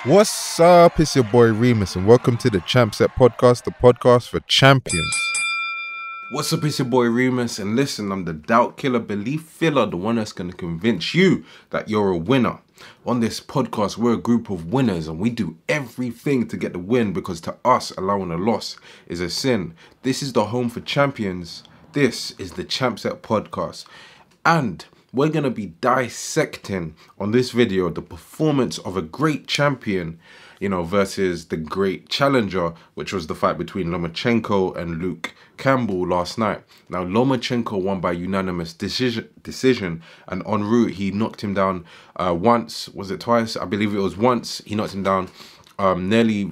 What's up? It's your boy Remus, and welcome to the Champ Set Podcast, the podcast for champions. What's up, it's your boy Remus, and listen, I'm the doubt killer, belief filler, the one that's going to convince you that you're a winner. On this podcast, we're a group of winners, and we do everything to get the win, because to us, allowing a loss is a sin. This is the home for champions. This is the Champ Set Podcast, and we're going to be dissecting on this video the performance of a great champion, versus the great challenger, which was the fight between Lomachenko and Luke Campbell last night. Now, Lomachenko won by unanimous decision, and en route, he knocked him down once. Was it twice? I believe it was once. He knocked him down, nearly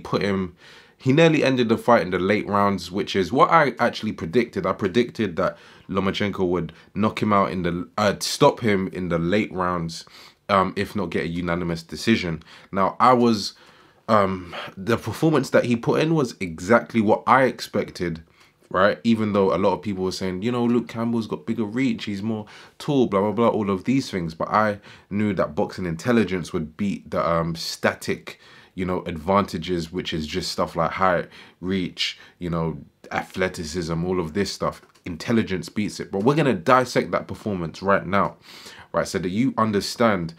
he nearly ended the fight in the late rounds, which is what I actually predicted. I predicted that Lomachenko would knock him out stop him in the late rounds, if not get a unanimous decision. Now, the performance that he put in was exactly what I expected, right? Even though a lot of people were saying, Luke Campbell's got bigger reach, he's more tall, blah, blah, blah, all of these things. But I knew that boxing intelligence would beat the static, advantages, which is just stuff like height, reach, athleticism, all of this stuff. Intelligence beats it. But we're going to dissect that performance right now, right? So that you understand,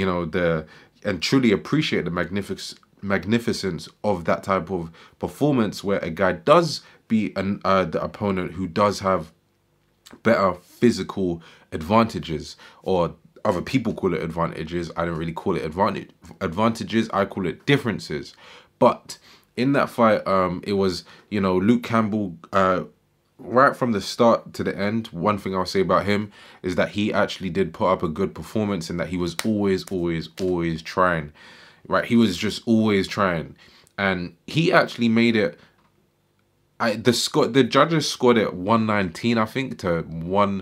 and truly appreciate the magnificence of that type of performance, where a guy does beat the opponent who does have better physical advantages, or other people call it advantages. I don't really call it advantages. I call it differences. But in that fight, it was, Luke Campbell, right from the start to the end. One thing I'll say about him is that he actually did put up a good performance, and that he was always trying, right? He was just always trying, and he actually made it. The judges scored it 119, I think, to one.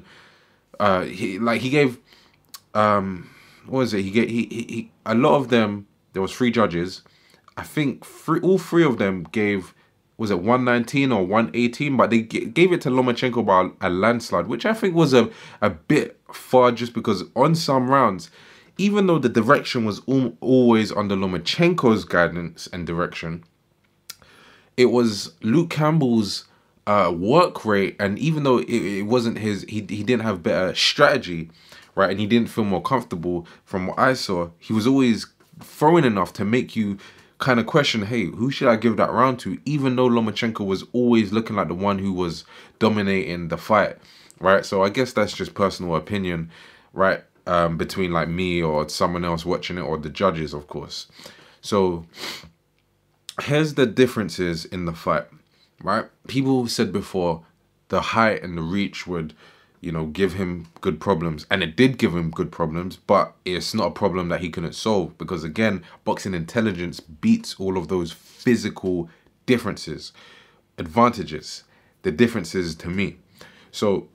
He gave, what was it? He a lot of them. There was 3 judges. I think all three of them gave, was it 119 or 118? But they gave it to Lomachenko by a landslide, which I think was a bit far, just because on some rounds, even though the direction was always under Lomachenko's guidance and direction, it was Luke Campbell's work rate. And even though it wasn't he didn't have better strategy, right, and he didn't feel more comfortable, from what I saw, he was always throwing enough to make you kind of question, hey, who should I give that round to? Even though Lomachenko was always looking like the one who was dominating the fight, right? So I guess that's just personal opinion, right? Between like me or someone else watching it, or the judges, of course. So here's the differences in the fight, right? People said before the height and the reach would, give him good problems. And it did give him good problems, but it's not a problem that he couldn't solve, because again, boxing intelligence beats all of those physical differences, advantages, the differences to me. So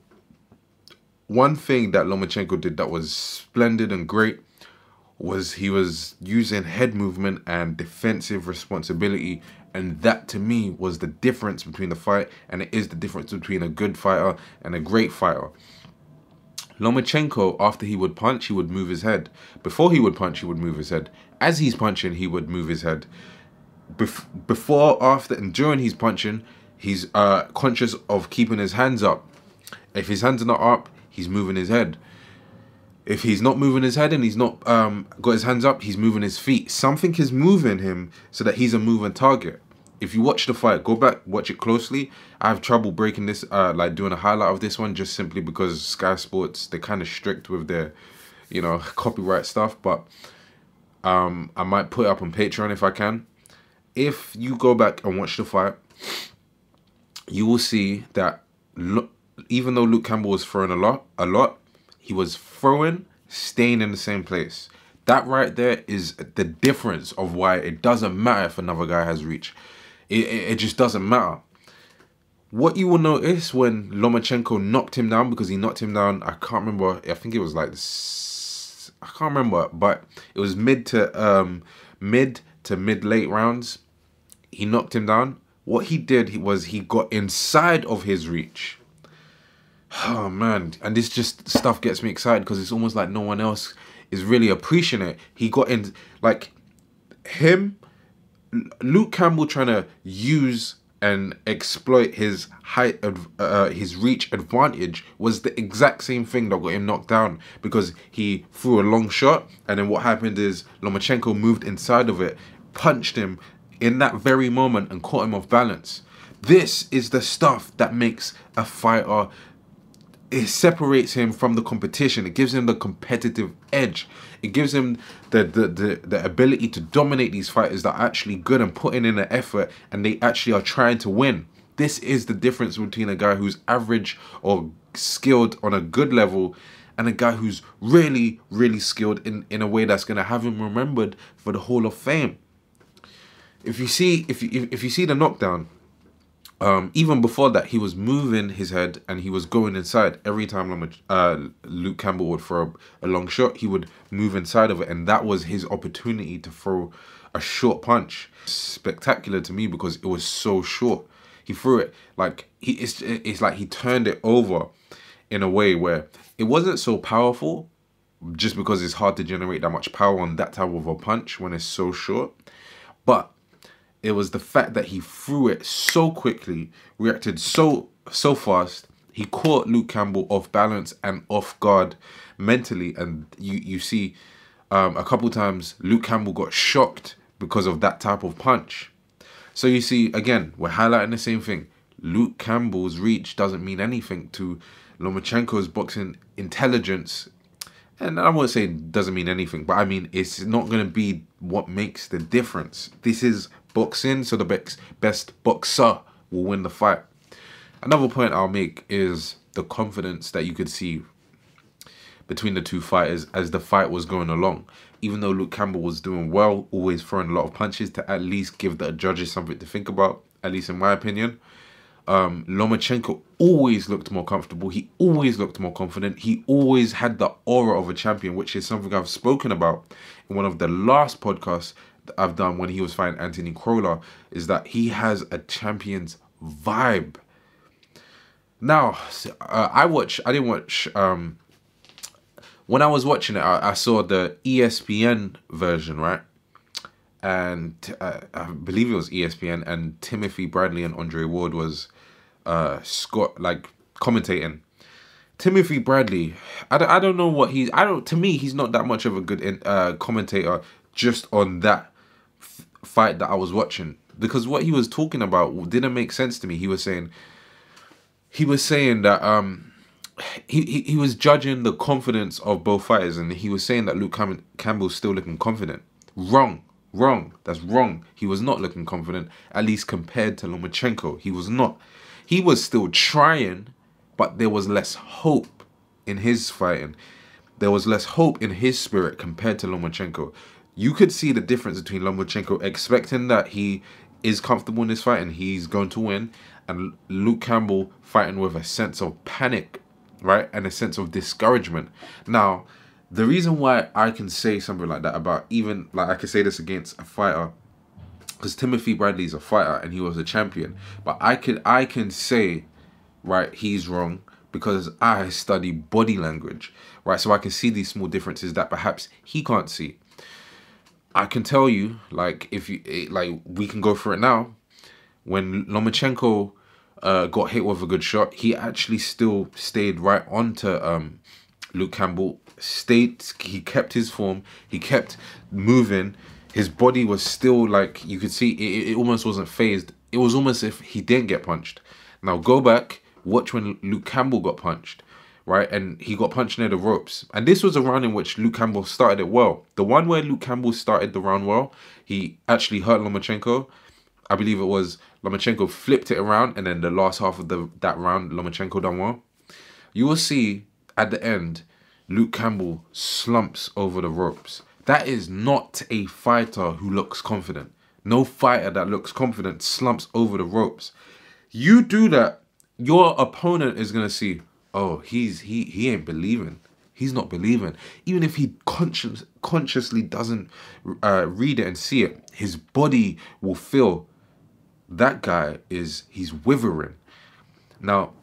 one thing that Lomachenko did that was splendid and great was he was using head movement and defensive responsibility. And that, to me, was the difference between the fight, and it is the difference between a good fighter and a great fighter. Lomachenko, after he would punch, he would move his head. Before he would punch, he would move his head. As he's punching, he would move his head. Before, after, and during he's punching, he's conscious of keeping his hands up. If his hands are not up, he's moving his head. If he's not moving his head and he's not got his hands up, he's moving his feet. Something is moving him so that he's a moving target. If you watch the fight, go back, watch it closely. I have trouble breaking this, doing a highlight of this one, just simply because Sky Sports, they're kind of strict with their, copyright stuff. But I might put it up on Patreon if I can. If you go back and watch the fight, you will see that even though Luke Campbell was throwing a lot, he was throwing, staying in the same place. That right there is the difference of why it doesn't matter if another guy has reach. It just doesn't matter. What you will notice when Lomachenko knocked him down, because he knocked him down, I can't remember, I think it was like this, I can't remember, but it was mid to mid late rounds. He knocked him down. What he did was he got inside of his reach. Oh man, and this just stuff gets me excited, because it's almost like no one else is really appreciating it. He got in, like, Luke Campbell trying to use and exploit his height, his reach advantage was the exact same thing that got him knocked down, because he threw a long shot, and then what happened is Lomachenko moved inside of it, punched him in that very moment and caught him off balance. This is the stuff that makes a fighter, it separates him from the competition. It gives him the competitive edge. It gives him the ability to dominate these fighters that are actually good and putting in the effort, and they actually are trying to win. This is the difference between a guy who's average or skilled on a good level and a guy who's really, really skilled in a way that's going to have him remembered for the Hall of Fame. If you see the knockdown, even before that, he was moving his head and he was going inside. Every time Luke Campbell would throw a long shot, he would move inside of it, and that was his opportunity to throw a short punch. Spectacular to me because it was so short. He threw it like it's like he turned it over in a way where it wasn't so powerful, just because it's hard to generate that much power on that type of a punch when it's so short. But it was the fact that he threw it so quickly, reacted so fast. He caught Luke Campbell off balance and off guard mentally. And you see a couple times Luke Campbell got shocked because of that type of punch. So you see, again, we're highlighting the same thing. Luke Campbell's reach doesn't mean anything to Lomachenko's boxing intelligence. And I won't say it doesn't mean anything, but I mean, it's not going to be what makes the difference. This is boxing, so the best boxer will win the fight. Another point I'll make is the confidence that you could see between the two fighters as the fight was going along. Even though Luke Campbell was doing well, always throwing a lot of punches to at least give the judges something to think about, at least in my opinion. Lomachenko always looked more comfortable. He always looked more confident. He always had the aura of a champion, which is something I've spoken about in one of the last podcasts that I've done when he was fighting Anthony Crolla, is that he has a champion's vibe. Now, I didn't watch, when I was watching it, I saw the ESPN version, right? And I believe it was ESPN, and Timothy Bradley and Andre Ward was commentating. Timothy Bradley, I don't know what to me, he's not that much of a good commentator just on that fight that I was watching, because what he was talking about didn't make sense to me. He was saying that he was judging the confidence of both fighters, and he was saying that Luke Campbell's still looking confident. Wrong. That's wrong. He was not looking confident, at least compared to Lomachenko. He was not. He was still trying, but there was less hope in his fighting. There was less hope in his spirit compared to Lomachenko. You could see the difference between Lomachenko expecting that he is comfortable in this fight and he's going to win, and Luke Campbell fighting with a sense of panic, right? And a sense of discouragement. Now, the reason why I can say something like that about even, like, I can say this against a fighter, because Timothy Bradley is a fighter and he was a champion, but I can say, right, he's wrong, because I study body language, right? So I can see these small differences that perhaps he can't see. I can tell you, like, we can go through it now. When Lomachenko got hit with a good shot, he actually still stayed right onto Luke Campbell. He kept his form, he kept moving, his body was still, like, you could see it almost wasn't phased. It was almost as if he didn't get punched. Now go back, watch when Luke Campbell got punched, right? And he got punched near the ropes, and this was a round in which Luke Campbell started it well. The one where Luke Campbell started the round well, he actually hurt Lomachenko. I believe it was Lomachenko flipped it around, and then the last half of that round, Lomachenko done well. You will see at the end, Luke Campbell slumps over the ropes. That is not a fighter who looks confident. No fighter that looks confident slumps over the ropes. You do that, your opponent is going to see, oh, he ain't believing. He's not believing. Even if he consciously doesn't read it and see it, his body will feel that guy he's withering. Now,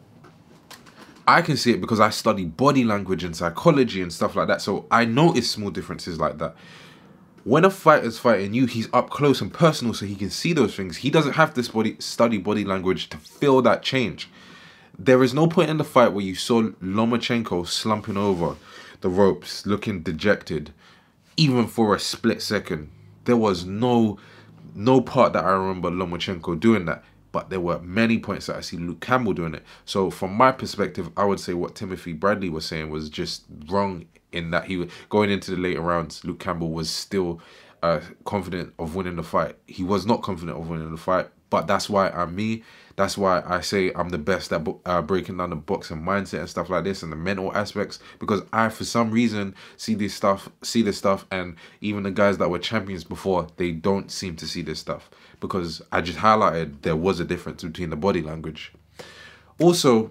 I can see it because I study body language and psychology and stuff like that. So I notice small differences like that. when a fighter's fighting you, he's up close and personal, so he can see those things. He doesn't have to study body language to feel that change. There is no point in the fight where you saw Lomachenko slumping over the ropes, looking dejected, even for a split second. There was no part that I remember Lomachenko doing that. But there were many points that I see Luke Campbell doing it. So from my perspective, I would say what Timothy Bradley was saying was just wrong, in that he was going into the later rounds. Luke Campbell was still confident of winning the fight. He was not confident of winning the fight, but that's why I'm me. That's why I say I'm the best at breaking down the boxing mindset and stuff like this, and the mental aspects, because I, for some reason, see this stuff, and even the guys that were champions before, they don't seem to see this stuff, because I just highlighted there was a difference between the body language. Also,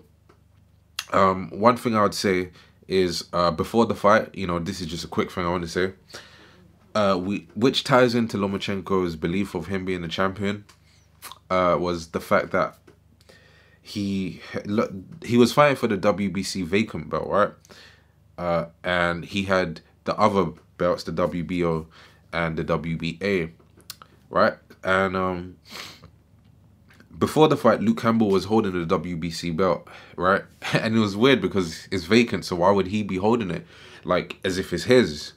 one thing I would say is before the fight, this is just a quick thing I want to say, which ties into Lomachenko's belief of him being the champion, was the fact that he was fighting for the WBC vacant belt, right? And he had the other belts, the WBO and the WBA, right? And before the fight, Luke Campbell was holding the WBC belt, right? And it was weird because it's vacant, so why would he be holding it like as if it's his?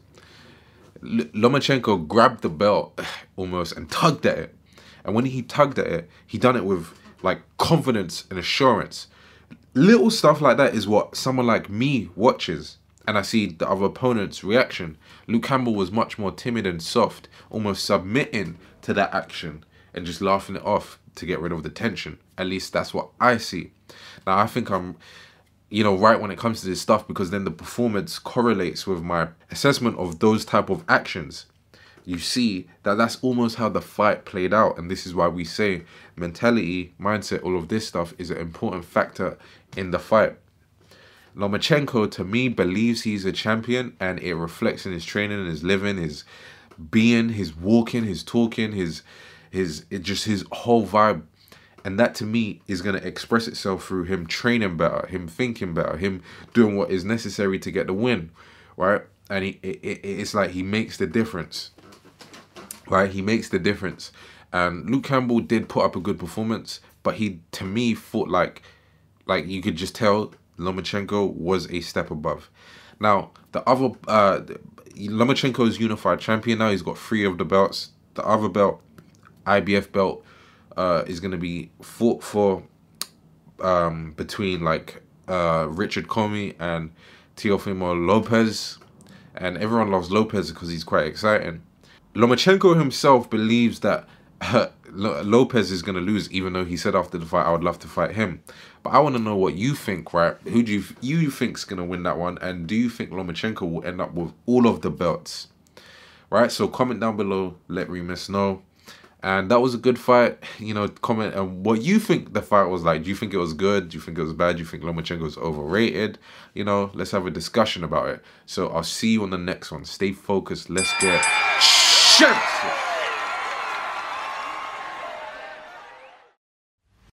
Lomachenko grabbed the belt almost and tugged at it. And when he tugged at it, he done it with like confidence and assurance. Little stuff like that is what someone like me watches, and I see the other opponent's reaction. Luke Campbell was much more timid and soft, almost submitting to that action and just laughing it off to get rid of the tension. At least that's what I see. Now, I think I'm, right when it comes to this stuff, because then the performance correlates with my assessment of those type of actions. You see that that's almost how the fight played out, and this is why we say mentality, mindset, all of this stuff is an important factor in the fight. Lomachenko, to me, believes he's a champion, and it reflects in his training, his living, his being, his walking, his talking, his whole vibe. And that, to me, is going to express itself through him training better, him thinking better, him doing what is necessary to get the win, right? And it's like he makes the difference, right? He makes the difference. And Luke Campbell did put up a good performance, but he, to me, thought like you could just tell Lomachenko was a step above. Now, the other, Lomachenko is unified champion now. He's got 3 of the belts. The other belt, IBF belt, is going to be fought for between Richard Comey and Teofimo Lopez. And everyone loves Lopez because he's quite exciting. Lomachenko himself believes that Lopez is going to lose, even though he said after the fight, I would love to fight him. But I want to know what you think, right? Who do you think's going to win that one? And do you think Lomachenko will end up with all of the belts? Right? So comment down below, let Remus know. And that was a good fight. Comment on what you think the fight was like. Do you think it was good? Do you think it was bad? Do you think Lomachenko was overrated? Let's have a discussion about it. So I'll see you on the next one. Stay focused. Let's get champs.